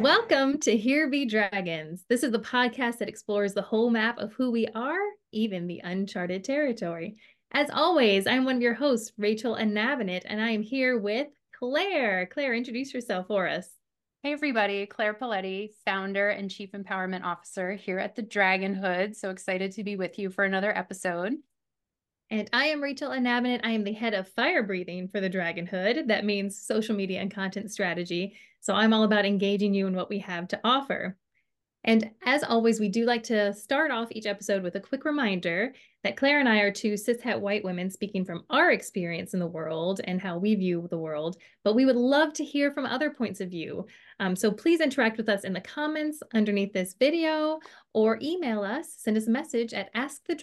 Welcome to Here Be Dragons. This is the podcast that explores the whole map of who we are, even the uncharted territory. As always, I'm one of your hosts, Rachel Anavenit, and I am here with Claire. Claire, introduce yourself for us. Hey everybody, Claire Paletti, founder and chief empowerment officer here at the Dragon Hood. So excited to be with you for another episode. And I am Rachel Anavenit. I am the head of fire breathing for the Dragon Hood. That means social media and content strategy. So I'm all about engaging you in what we have to offer. And as always, we do like to start off each episode with a quick reminder that Claire and I are two cishet white women speaking from our experience in the world and how we view the world, but we would love to hear from other points of view. So please interact with us in the comments underneath this video or email us, send us a message at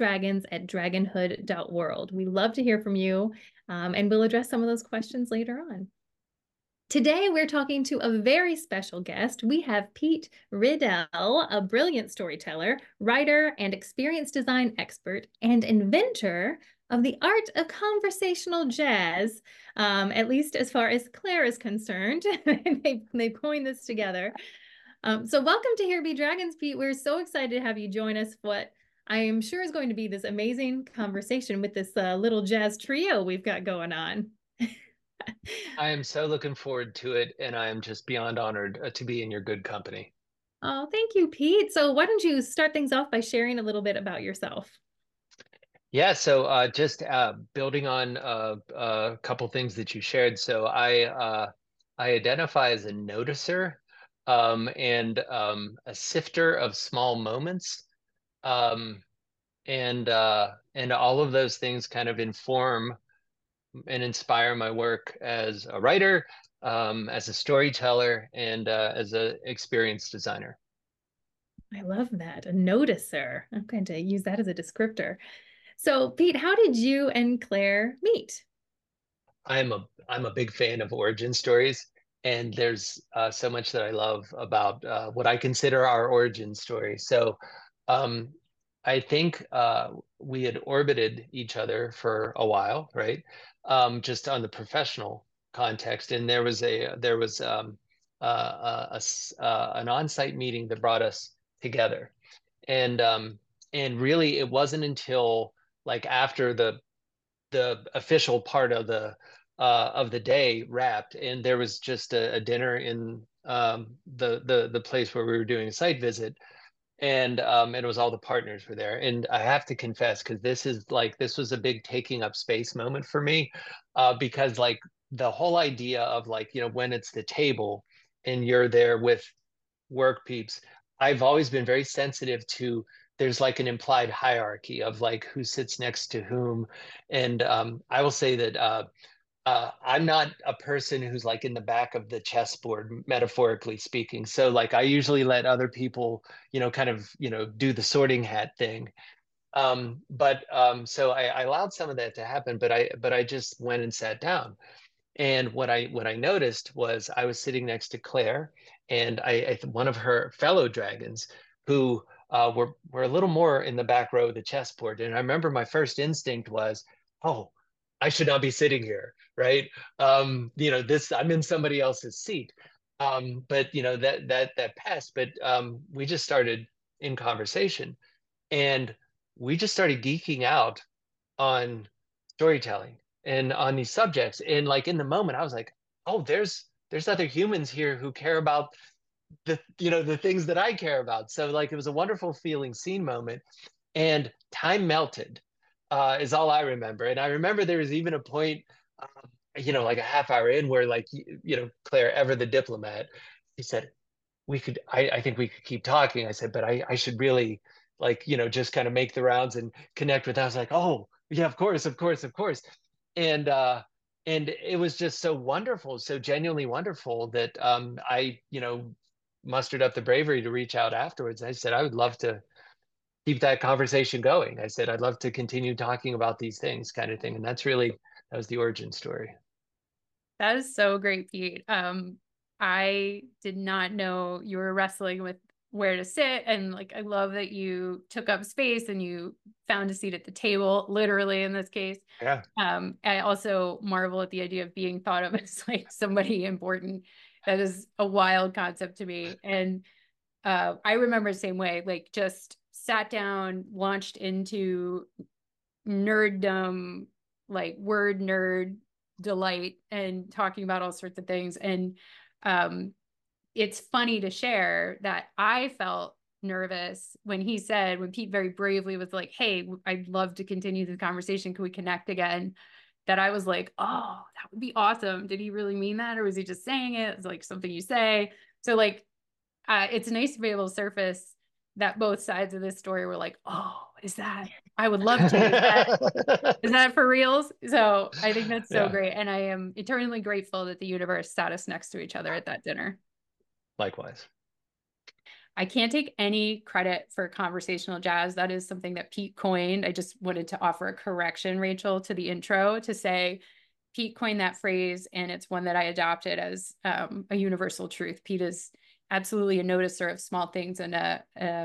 askthedragons@dragonhood.world. We love to hear from you, and we'll address some of those questions later on. Today, we're talking to a very special guest. We have Pete Riddell, a brilliant storyteller, writer, and experience design expert, and inventor of the art of conversational jazz, at least as far as Claire is concerned. They coined this together. So welcome to Here Be Dragons, Pete. We're so excited to have you join us for what I am sure is going to be this amazing conversation with this little jazz trio we've got going on. I am so looking forward to it, and I am just beyond honored to be in your good company. Oh, thank you, Pete. So why don't you start things off by sharing a little bit about yourself? Yeah, so just building on a couple things that you shared. So I identify as a noticer and a sifter of small moments, um, and all of those things kind of inform and inspire my work as a writer, as a storyteller, and as an experienced designer. I love that. A noticer. I'm going to use that as a descriptor. So, Pete, how did you and Claire meet? I'm a big fan of origin stories, and there's so much that I love about what I consider our origin story. So, um, I think we had orbited each other for a while, right? Just on the professional context, and there was an on-site meeting that brought us together, and um, and really it wasn't until like after the official part of the day wrapped, and there was just a dinner in the place where we were doing a site visit, and it was all the partners were there. And I have to confess, because this was a big taking up space moment for me, because like the whole idea of like when it's the table and you're there with work peeps, I've always been very sensitive to there's like an implied hierarchy of like who sits next to whom. And I will say that I'm not a person who's like in the back of the chessboard, metaphorically speaking. So like I usually let other people, kind of, do the sorting hat thing. But so I allowed some of that to happen, but I just went and sat down. And what I noticed was I was sitting next to Claire, and one of her fellow dragons who were a little more in the back row of the chessboard. And I remember my first instinct was, oh, I should not be sitting here, right? This I'm in somebody else's seat. But that passed. But we just started in conversation, and we just started geeking out on storytelling and on these subjects. And like in the moment, I was like, oh, there's other humans here who care about the things that I care about. So like it was a wonderful feeling scene moment, and time melted, is all I remember. And I remember there was even a point, like a half hour in where like Claire, ever the diplomat, she said, I think we could keep talking. I said, but I should really like, just kind of make the rounds and connect with. I was like, oh yeah, of course, of course, of course. And and it was just so wonderful, so genuinely wonderful that I, mustered up the bravery to reach out afterwards. I said, I would love to keep that conversation going. I said, I'd love to continue talking about these things, kind of thing. And that was the origin story. That is so great, Pete. I did not know you were wrestling with where to sit, and like I love that you took up space and you found a seat at the table, literally in this case. Yeah. I also marvel at the idea of being thought of as like somebody important That is a wild concept to me. And I remember the same way, like just sat down, launched into nerddom, like word nerd delight, and talking about all sorts of things. And it's funny to share that I felt nervous when Pete very bravely was like, hey, I'd love to continue this conversation. Can we connect again? That I was like, oh, that would be awesome. Did he really mean that? Or was he just saying it? It's like something you say. So like, it's nice to be able to surface that both sides of this story were like, oh, I would love to. Is that for reals? So I think that's so great. And I am eternally grateful that the universe sat us next to each other at that dinner. Likewise. I can't take any credit for conversational jazz. That is something that Pete coined. I just wanted to offer a correction, Rachel, to the intro to say Pete coined that phrase, and it's one that I adopted as a universal truth. Pete is absolutely a noticer of small things and a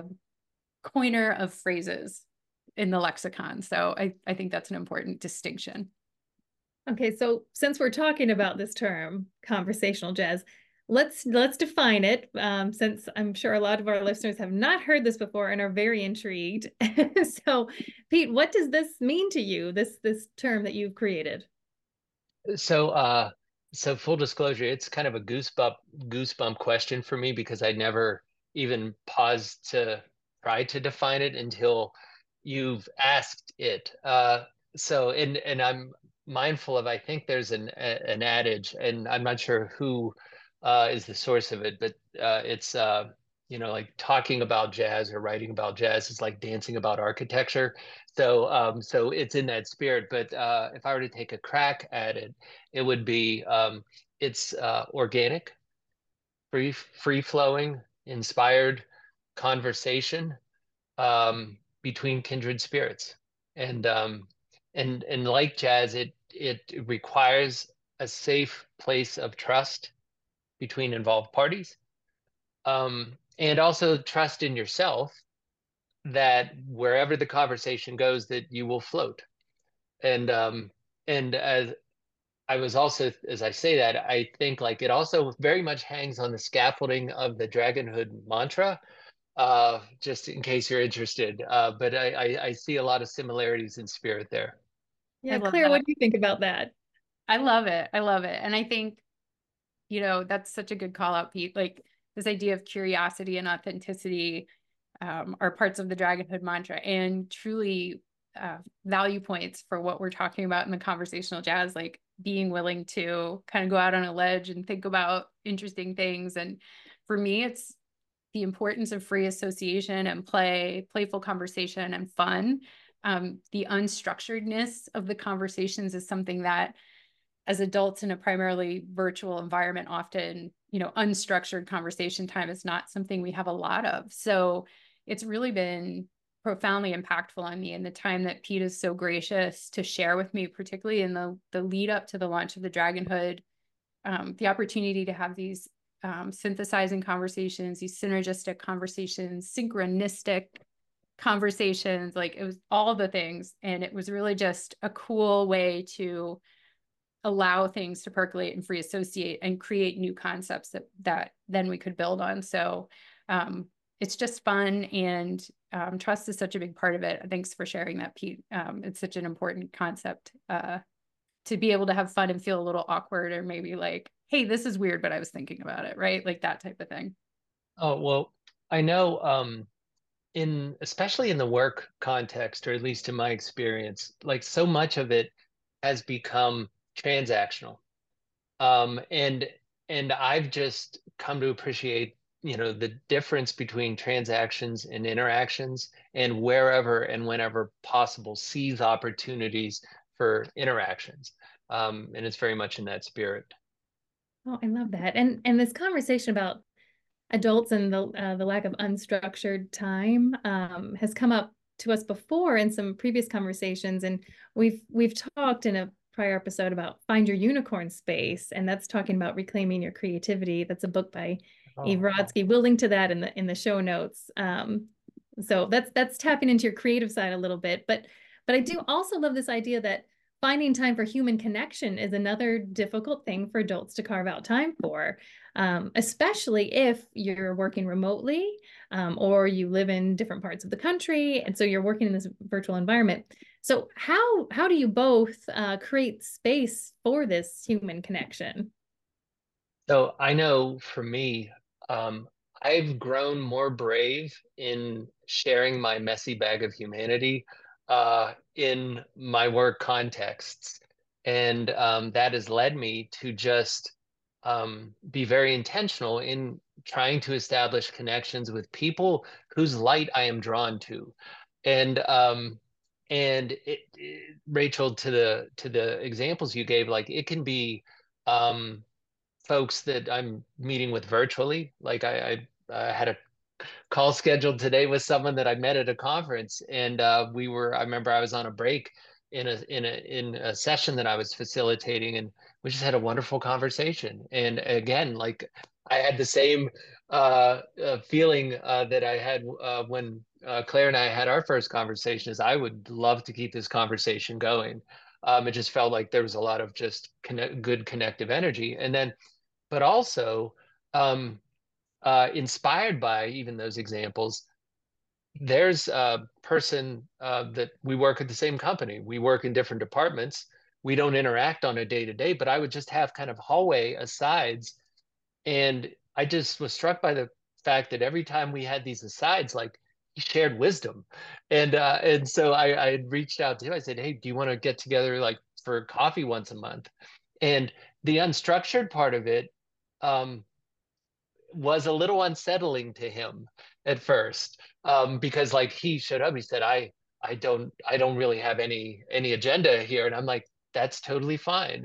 coiner of phrases in the lexicon. So I think that's an important distinction. Okay, so since we're talking about this term, conversational jazz, let's define it, since I'm sure a lot of our listeners have not heard this before and are very intrigued. So, Pete, what does this mean to you, this term that you've created? So, so full disclosure, it's kind of a goosebump question for me because I never even paused to try to define it until you've asked it. And I'm mindful of, I think there's an adage, and I'm not sure who is the source of it, but it's like talking about jazz or writing about jazz is like dancing about architecture. So it's in that spirit. But if I were to take a crack at it, it would be it's organic, free flowing, inspired conversation between kindred spirits, and like jazz, it requires a safe place of trust between involved parties, and also trust in yourself that wherever the conversation goes, that you will float. And as I was also, as I say that, I think like it also very much hangs on the scaffolding of the Dragonhood mantra, just in case you're interested. But I see a lot of similarities in spirit there. Yeah, Claire, what do you think about that? I love it. I love it. And I think, that's such a good call out, Pete. Like this idea of curiosity and authenticity are parts of the Dragonhood mantra, and truly value points for what we're talking about in the conversational jazz, like being willing to kind of go out on a ledge and think about interesting things. And for me, it's the importance of free association and playful conversation and fun. The unstructuredness of the conversations is something that as adults in a primarily virtual environment, often, unstructured conversation time is not something we have a lot of. So it's really been profoundly impactful on me in the time that Pete is so gracious to share with me, particularly in the lead up to the launch of the Dragonhood, the opportunity to have these synthesizing conversations, these synergistic conversations, synchronistic conversations, like it was all the things. And it was really just a cool way to allow things to percolate and free associate and create new concepts that then we could build on. So it's just fun, and trust is such a big part of it. Thanks for sharing that, Pete. It's such an important concept to be able to have fun and feel a little awkward, or maybe like, hey, this is weird, but I was thinking about it, right? Like that type of thing. Oh, well, I know especially in the work context, or at least in my experience, like so much of it has become transactional. And I've just come to appreciate, the difference between transactions and interactions, and wherever and whenever possible, seize opportunities for interactions. And it's very much in that spirit. Oh, I love that. And this conversation about adults and the lack of unstructured time has come up to us before in some previous conversations, and we've talked in a prior episode about Find Your Unicorn Space, and that's talking about reclaiming your creativity. That's a book by Eve Rodsky. We'll link to that in the show notes. So that's tapping into your creative side a little bit, but I do also love this idea that finding time for human connection is another difficult thing for adults to carve out time for, especially if you're working remotely, or you live in different parts of the country, and so you're working in this virtual environment. So how do you both create space for this human connection? So I know for me, I've grown more brave in sharing my messy bag of humanity in my work contexts. And that has led me to just be very intentional in trying to establish connections with people whose light I am drawn to. And Rachel, to the examples you gave, like it can be folks that I'm meeting with virtually. Like I had a call scheduled today with someone that I met at a conference, and I remember I was on a break in a session that I was facilitating, and we just had a wonderful conversation. And again, like I had the same feeling that I had when Claire and I had our first conversation, is I would love to keep this conversation going. It just felt like there was a lot of just good connective energy. And then but also um, inspired by even those examples, there's a person that we work at the same company. We work in different departments. We don't interact on a day to day, but I would just have kind of hallway asides. And I just was struck by the fact that every time we had these asides, like he shared wisdom. And so I had reached out to him. I said, hey, do you want to get together like for coffee once a month? And the unstructured part of it, um, was a little unsettling to him at first, because like he showed up, he said, I don't really have any agenda here. And I'm like, that's totally fine.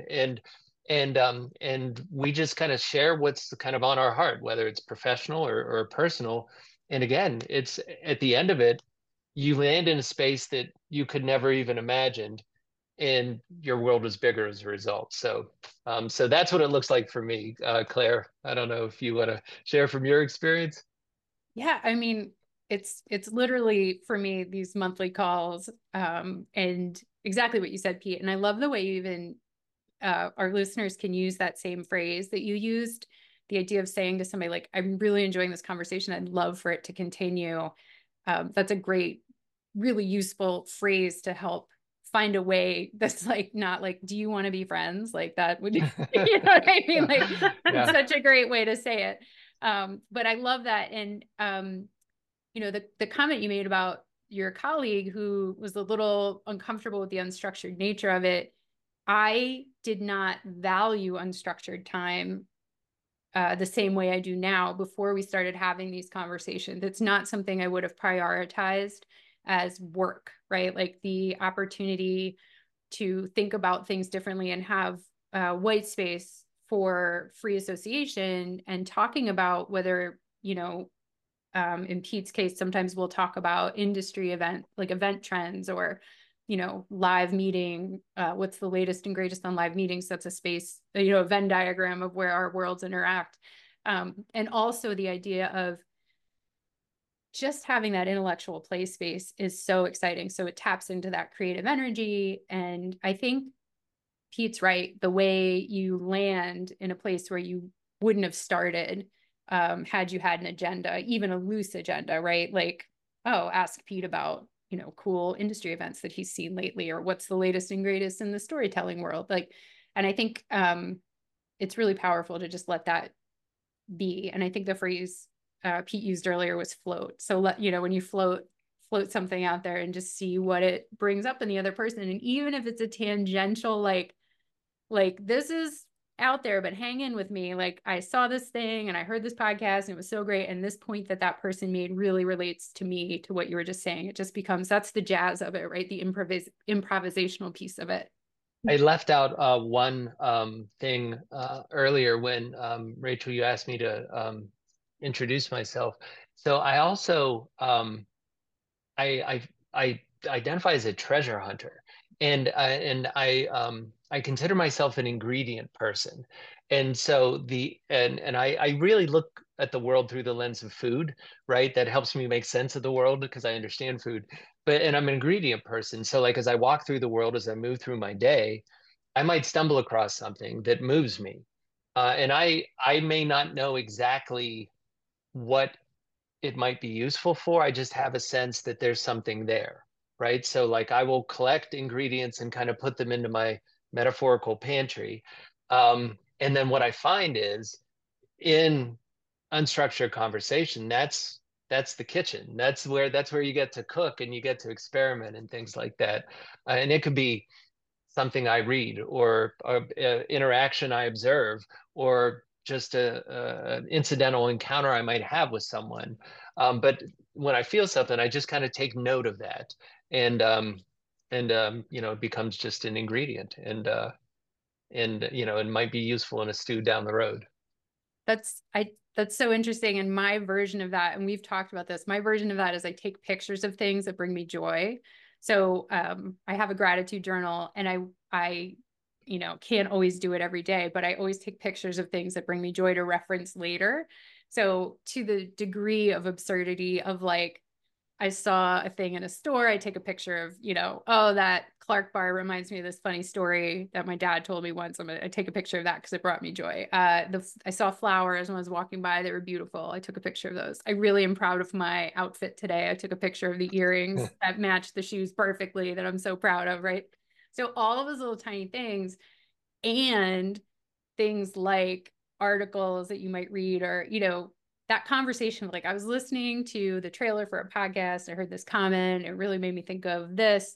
And we just kind of share what's kind of on our heart, whether it's professional or personal. And again, it's at the end of it, you land in a space that you could never even imagine, and your world was bigger as a result. So that's what it looks like for me. Claire, I don't know if you want to share from your experience. Yeah, I mean, it's literally for me these monthly calls, and exactly what you said, Pete. And I love the way you even our listeners can use that same phrase that you used. The idea of saying to somebody like, "I'm really enjoying this conversation. I'd love for it to continue." That's a great, really useful phrase to help find a way that's like not like, do you want to be friends? Like that would, you know what I mean? Like that's Yeah. such a great way to say it. But I love that. And you know, the comment you made about your colleague who was a little uncomfortable with the unstructured nature of it, I did not value unstructured time the same way I do now before we started having these conversations. It's not something I would have prioritized as work, right? Like the opportunity to think about things differently and have white space for free association and talking about whether, you know, in Pete's case, sometimes we'll talk about industry event trends or, you know, live meeting, what's the latest and greatest on live meetings. That's a space, you know, a Venn diagram of where our worlds interact. And also the idea of just having that intellectual play space is so exciting. So it taps into that creative energy. And I think Pete's right. The way you land in a place where you wouldn't have started had you had an agenda, even a loose agenda, right? Like, oh, ask Pete about, you know, cool industry events that he's seen lately, or what's the latest and greatest in the storytelling world. Like, and I think it's really powerful to just let that be. And I think the phrase Pete used earlier was float. So let, you know, when you float something out there and just see what it brings up in the other person. And even if it's a tangential, like this is out there, but hang in with me. Like I saw this thing and I heard this podcast and it was so great. And this point that that person made really relates to me, to what you were just saying. It just becomes, that's the jazz of it, right? The improvisational piece of it. I left out one thing earlier when Rachel, you asked me to introduce myself. So I also I identify as a treasure hunter, and I consider myself an ingredient person, and so I really look at the world through the lens of food, right? That helps me make sense of the world because I understand food. And I'm an ingredient person. So like, as I walk through the world, as I move through my day, I might stumble across something that moves me. And I may not know exactly what it might be useful for. I just have a sense that there's something there, right? So like I will collect ingredients and kind of put them into my metaphorical pantry. And then what I find is in unstructured conversation, that's the kitchen. That's where you get to cook and you get to experiment and things like that. And it could be something I read or interaction I observe or just an incidental encounter I might have with someone. But when I feel something, I just kind of take note of that, and it becomes just an ingredient, and it might be useful in a stew down the road. That's so interesting. And my version of that, and we've talked about this, my version of that is I take pictures of things that bring me joy. So I have a gratitude journal, and I can't always do it every day, but I always take pictures of things that bring me joy to reference later. So to the degree of absurdity of like, I saw a thing in a store, I take a picture of, oh, that Clark bar reminds me of this funny story that my dad told me once. I take a picture of that because it brought me joy. I saw flowers when I was walking by. They were beautiful. I took a picture of those. I really am proud of my outfit today. I took a picture of the earrings that matched the shoes perfectly that I'm so proud of, right? So all of those little tiny things, and things like articles that you might read, or, that conversation, like I was listening to the trailer for a podcast, I heard this comment, it really made me think of this.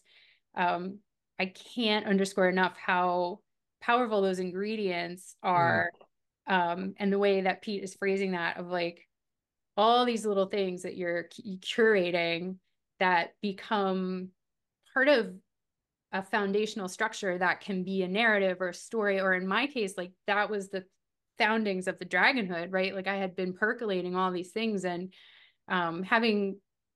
I can't underscore enough how powerful those ingredients are. And the way that Pete is phrasing that, of like all these little things that you're curating that become part of a foundational structure that can be a narrative or a story, or in my case, like that was the foundings of the Dragonhood, right? Like I had been percolating all these things, and having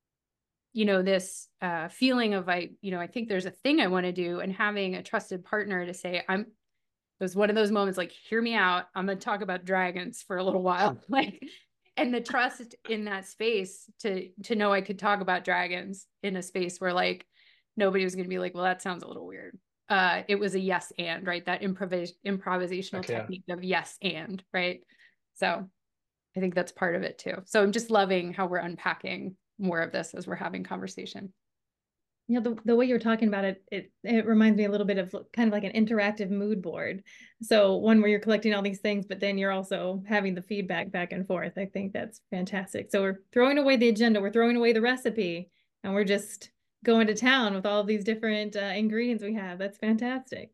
this feeling of I think there's a thing I want to do, and having a trusted partner to say, it was one of those moments like, hear me out, I'm going to talk about dragons for a little while, like, and the trust in that space to know I could talk about dragons in a space where like nobody was going to be like, well, that sounds a little weird. It was a yes and, right? That improvisational technique of yes and, right? So I think that's part of it too. So I'm just loving how we're unpacking more of this as we're having conversation. The way you're talking about it reminds me a little bit of kind of like an interactive mood board. So one where you're collecting all these things, but then you're also having the feedback back and forth. I think that's fantastic. So we're throwing away the agenda, we're throwing away the recipe, and we're just going to town with all of these different ingredients we have. That's fantastic.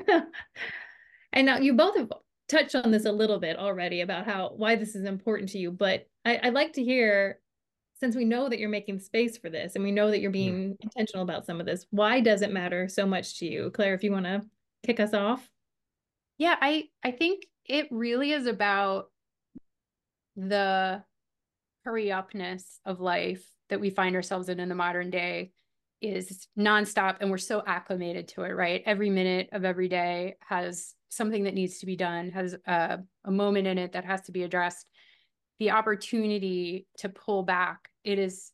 And now you both have touched on this a little bit already about why this is important to you, but I'd like to hear, since we know that you're making space for this and we know that you're being intentional about some of this, why does it matter so much to you? Claire, if you want to kick us off. Yeah, I think it really is about the hurry upness of life that we find ourselves in the modern day is nonstop, and we're so acclimated to it, right? Every minute of every day has something that needs to be done, has a moment in it that has to be addressed. The opportunity to pull back, it is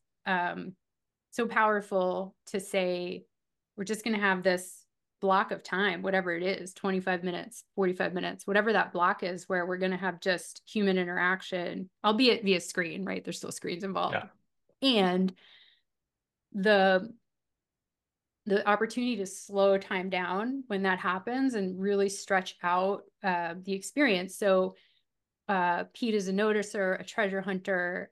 so powerful to say, we're just going to have this block of time, whatever it is, 25 minutes, 45 minutes, whatever that block is, where we're going to have just human interaction, albeit via screen, right? There's still screens involved. Yeah. And the opportunity to slow time down when that happens and really stretch out the experience. So Pete is a noticer, a treasure hunter.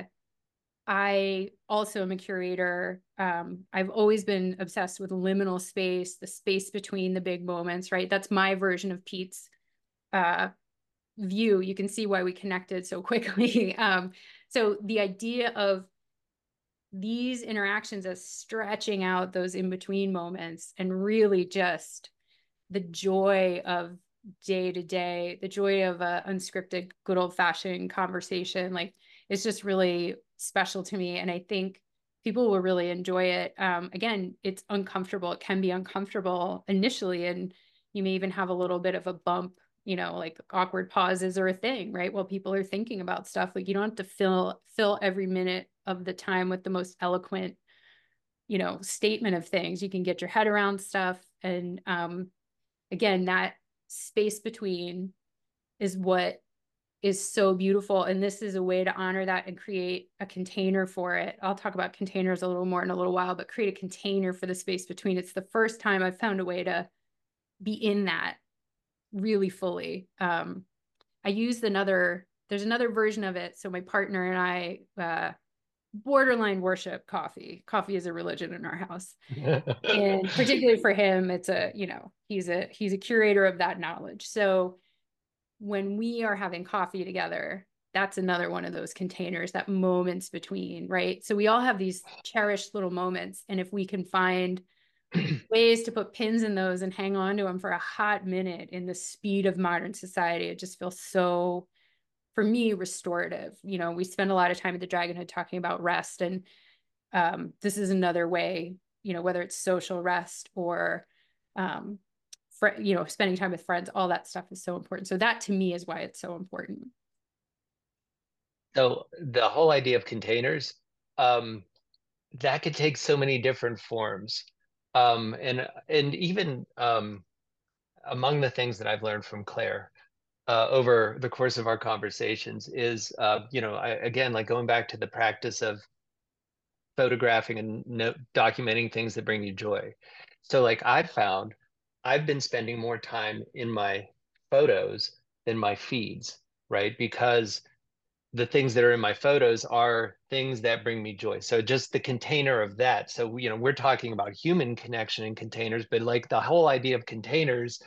I also am a curator. I've always been obsessed with liminal space, the space between the big moments, right? That's my version of Pete's view. You can see why we connected so quickly. So the idea of these interactions as stretching out those in-between moments, and really just the joy of day to day, the joy of a unscripted, good old-fashioned conversation, like it's just really special to me. And I think people will really enjoy it. Again, it's uncomfortable. It can be uncomfortable initially, and you may even have a little bit of a bump, like awkward pauses are a thing, right? While people are thinking about stuff, like you don't have to fill every minute of the time with the most eloquent, statement of things. You can get your head around stuff. And again, that space between is what is so beautiful. And this is a way to honor that and create a container for it. I'll talk about containers a little more in a little while, but create a container for the space between. It's the first time I've found a way to be in that really fully. There's another version of it. So my partner and I borderline worship coffee. Coffee is a religion in our house. And particularly for him, it's he's a curator of that knowledge. So when we are having coffee together, that's another one of those containers, that moments between, right? So we all have these cherished little moments. And if we can find ways to put pins in those and hang on to them for a hot minute in the speed of modern society, it just feels so, for me, restorative. We spend a lot of time at the Dragonhood talking about rest. And this is another way, whether it's social rest or spending time with friends, all that stuff is so important. So that to me is why it's so important. So the whole idea of containers, that could take so many different forms. And even among the things that I've learned from Claire over the course of our conversations is, again, like going back to the practice of photographing and documenting things that bring you joy. So like I've been spending more time in my photos than my feeds, right? Because the things that are in my photos are things that bring me joy. So just the container of that. So, we're talking about human connection in containers, but like the whole idea of containers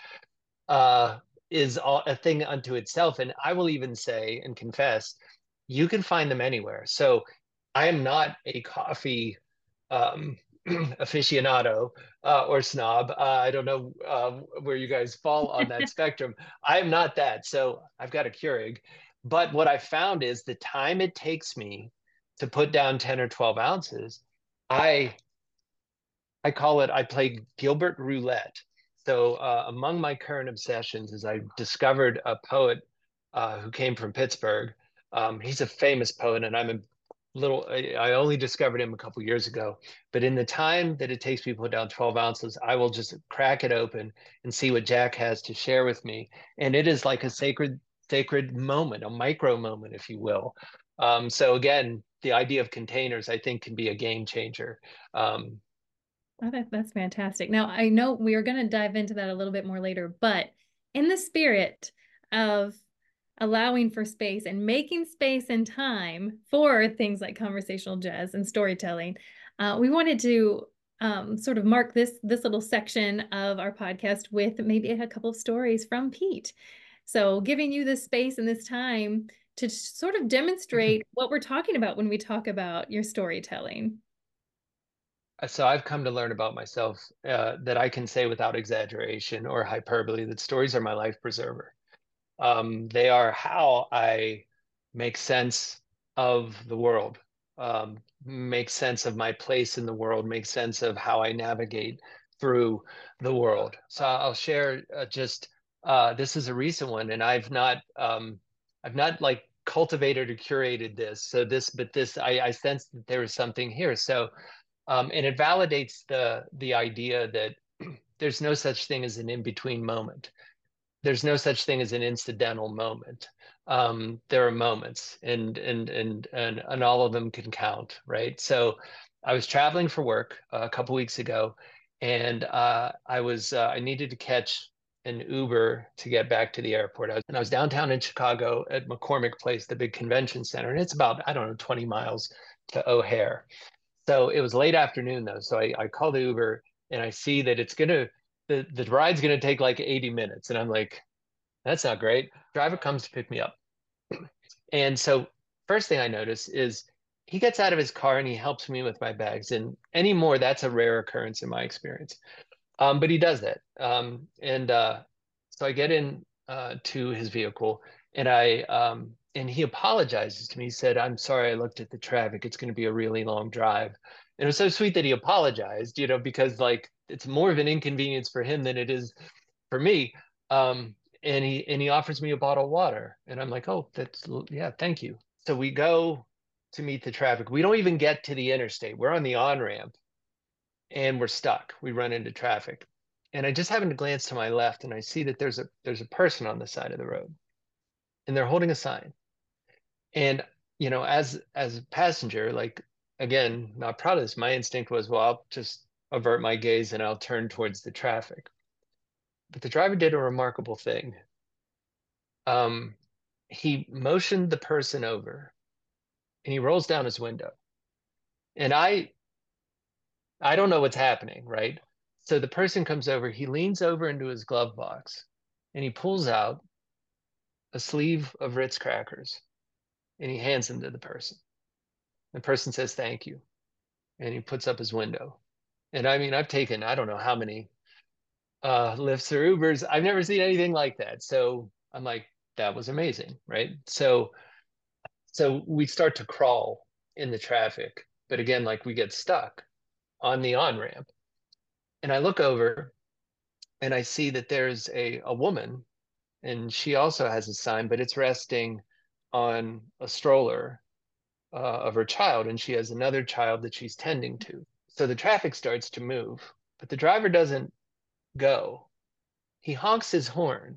is a thing unto itself. And I will even say and confess, you can find them anywhere. So I am not a coffee aficionado or snob. I don't know where you guys fall on that spectrum. I'm not that. So I've got a Keurig. But what I found is the time it takes me to put down 10 or 12 ounces, I call it, I play Gilbert roulette. So among my current obsessions is I discovered a poet who came from Pittsburgh. He's a famous poet, and I only discovered him a couple years ago. But in the time that it takes me to put down 12 ounces, I will just crack it open and see what Jack has to share with me. And it is like a sacred moment, a micro moment, if you will. So again, the idea of containers, I think, can be a game changer. That's fantastic. Now, I know we are going to dive into that a little bit more later, but in the spirit of allowing for space and making space and time for things like conversational jazz and storytelling, we wanted to sort of mark this little section of our podcast with maybe a couple of stories from Pete. So giving you this space and this time to sort of demonstrate what we're talking about when we talk about your storytelling. So I've come to learn about myself that I can say without exaggeration or hyperbole that stories are my life preserver. They are how I make sense of the world, make sense of my place in the world, make sense of how I navigate through the world. So I'll share this is a recent one, and I've not like cultivated or curated this. So I sensed that there was something here. So and it validates the idea that there's no such thing as an in-between moment. There's no such thing as an incidental moment. There are moments, and all of them can count, right? So I was traveling for work a couple weeks ago, and I needed to catch an Uber to get back to the airport. I was downtown in Chicago at McCormick Place, the big convention center, and it's about, I don't know, 20 miles to O'Hare. So it was late afternoon though. So I called the Uber and I see that the ride's gonna take like 80 minutes. And I'm like, that's not great. Driver comes to pick me up. And so first thing I notice is he gets out of his car and he helps me with my bags. And anymore, that's a rare occurrence in my experience. But he does that. So I get in to his vehicle and and he apologizes to me. He said, "I'm sorry, I looked at the traffic. It's going to be a really long drive." And it was so sweet that he apologized, because like it's more of an inconvenience for him than it is for me. he offers me a bottle of water, and I'm like, oh, yeah, thank you. So we go to meet the traffic. We don't even get to the interstate. We're on the on-ramp and we're stuck. We run into traffic. And I just happen to glance to my left and I see that there's a person on the side of the road and they're holding a sign. And as a passenger, like, again, not proud of this, my instinct was, well, I'll just avert my gaze and I'll turn towards the traffic. But the driver did a remarkable thing. He motioned the person over and he rolls down his window. And I don't know what's happening, right? So the person comes over, he leans over into his glove box and he pulls out a sleeve of Ritz crackers and he hands them to the person. The person says, thank you. And he puts up his window. And I mean, I've taken, I don't know how many Lyfts or Ubers. I've never seen anything like that. So I'm like, that was amazing, right? So we start to crawl in the traffic. But again, like we get stuck on the on-ramp. And I look over and I see that there's a woman and she also has a sign, but it's resting on a stroller of her child, and she has another child that she's tending to. So the traffic starts to move, but the driver doesn't go. He honks his horn,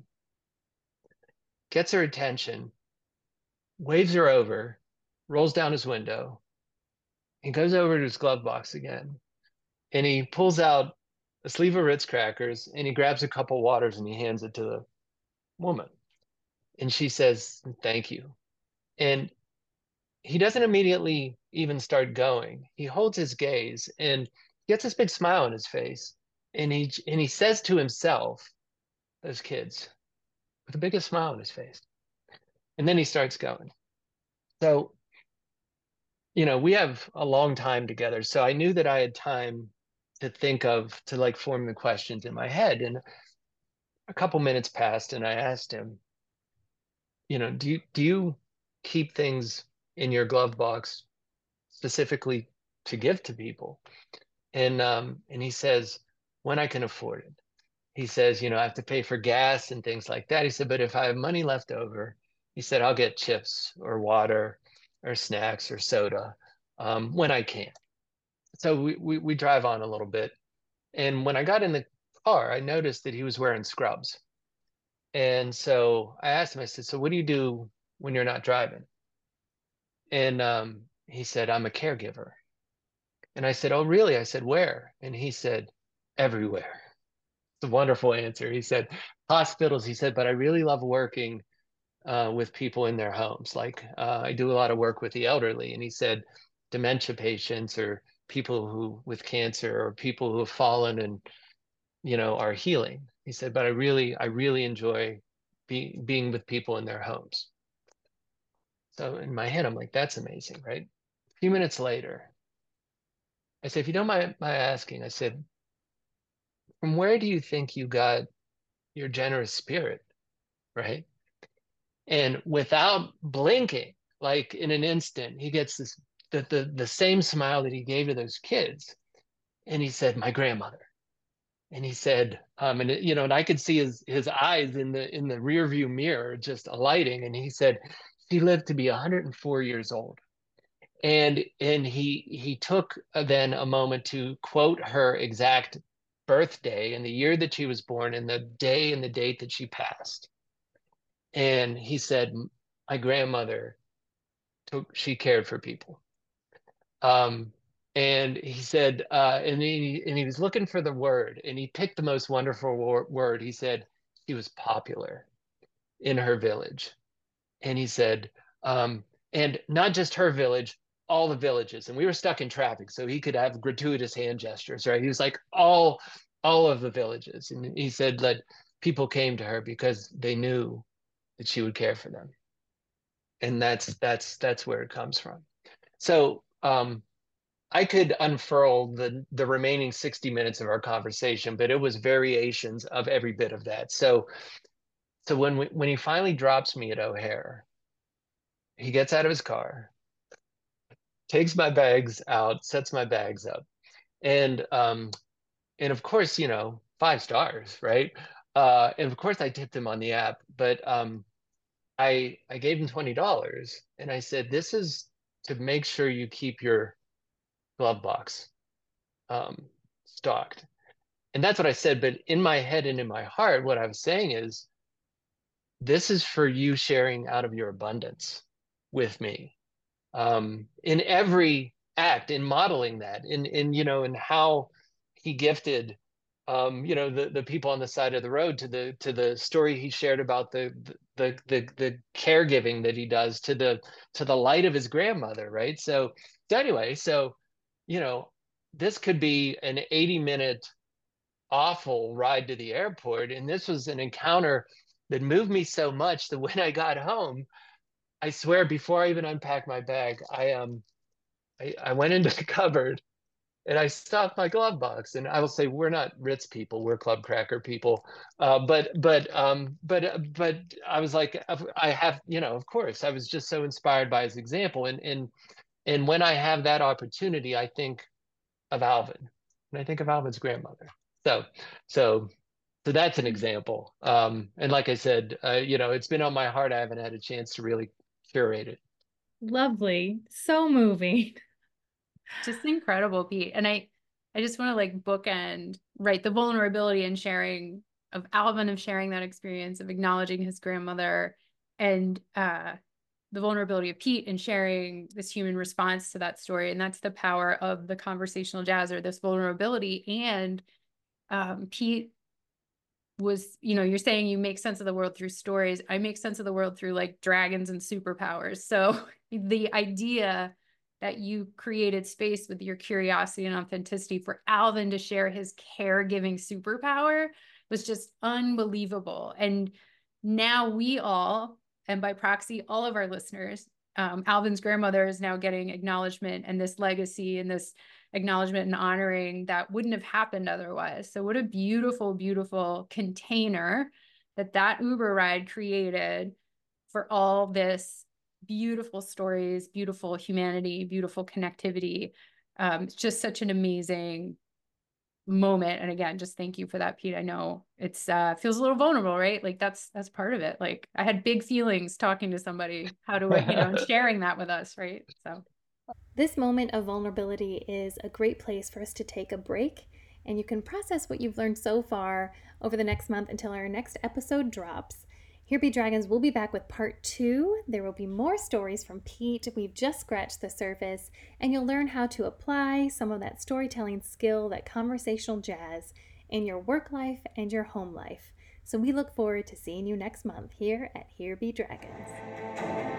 gets her attention, waves her over, rolls down his window, and goes over to his glove box again. And he pulls out a sleeve of Ritz crackers and he grabs a couple waters and he hands it to the woman. And she says, thank you. And he doesn't immediately even start going. He holds his gaze and gets this big smile on his face. And he says to himself, those kids, with the biggest smile on his face. And then he starts going. So, we have a long time together. So I knew that I had time to like form the questions in my head. And a couple minutes passed and I asked him, do you keep things in your glove box specifically to give to people? And he says, when I can afford it. He says, I have to pay for gas and things like that. He said, but if I have money left over, he said, I'll get chips or water or snacks or soda when I can. So we drive on a little bit. And when I got in the car, I noticed that he was wearing scrubs. And so I asked him, I said, so what do you do when you're not driving? And he said, I'm a caregiver. And I said, oh, really? I said, where? And he said, everywhere. It's a wonderful answer. He said, hospitals. He said, but I really love working with people in their homes. Like I do a lot of work with the elderly. And he said, dementia patients or people who with cancer or people who have fallen and, are healing. He said, but I really enjoy being with people in their homes. So in my head, I'm like, that's amazing, right? A few minutes later, I said, if you don't mind my asking, I said, from where do you think you got your generous spirit, right? And without blinking, like in an instant, he gets the same smile that he gave to those kids. And he said, my grandmother. And he said, and I could see his eyes in the rear view mirror just alighting. And he said, she lived to be 104 years old. And he took then a moment to quote her exact birthday and the year that she was born and the day and the date that she passed. And he said, my grandmother she cared for people. And he said, and he was looking for the word, and he picked the most wonderful word. He said she was popular in her village, and he said, and not just her village, all the villages. And we were stuck in traffic, so he could have gratuitous hand gestures, right? He was like all of the villages, and he said that people came to her because they knew that she would care for them, and that's where it comes from. So I could unfurl the remaining 60 minutes of our conversation, but it was variations of every bit of that. So when he finally drops me at O'Hare, he gets out of his car, takes my bags out, sets my bags up, and of course, 5 stars, right? And of course I tipped him on the app, but I gave him $20 and I said, this is to make sure you keep your glove box stocked. And that's what I said. But in my head and in my heart, what I was saying is, this is for you sharing out of your abundance with me. In every act, in modeling that, in how he gifted the people on the side of the road, to the story he shared about the caregiving that he does, to the light of his grandmother, right? So anyway, you know this could be an 80-minute awful ride to the airport, and this was an encounter that moved me so much that when I got home, I swear, before I even unpacked my bag, I went into the cupboard and I stopped my glove box. And I will say, we're not Ritz people, we're Club Cracker people. But I was like, I have, of course, I was just so inspired by his example. And when I have that opportunity, I think of Alvin, and I think of Alvin's grandmother. So so so that's an example. And like I said, it's been on my heart. I haven't had a chance to really curate it. Lovely. So moving. Just incredible, Pete. And I just want to like bookend, right, the vulnerability and sharing of Alvin, of sharing that experience, of acknowledging his grandmother, and the vulnerability of Pete and sharing this human response to that story. And that's the power of the conversational jazz, or this vulnerability. And Pete was, you're saying you make sense of the world through stories. I make sense of the world through like dragons and superpowers. So the idea that you created space with your curiosity and authenticity for Alvin to share his caregiving superpower was just unbelievable. And now we all, and by proxy, all of our listeners, Alvin's grandmother is now getting acknowledgement and this legacy and this acknowledgement and honoring that wouldn't have happened otherwise. So what a beautiful, beautiful container that Uber ride created for all this beautiful stories, beautiful humanity, beautiful connectivity. It's just such an amazing moment. And again, just thank you for that, Pete. I know it's feels a little vulnerable, right? Like that's part of it. Like I had big feelings talking to somebody, how do I, and sharing that with us, right? So this moment of vulnerability is a great place for us to take a break, and you can process what you've learned so far over the next month until our next episode drops. Here Be Dragons will be back with part 2. There will be more stories from Pete. We've just scratched the surface, and you'll learn how to apply some of that storytelling skill, that conversational jazz, in your work life and your home life. So we look forward to seeing you next month here at Here Be Dragons.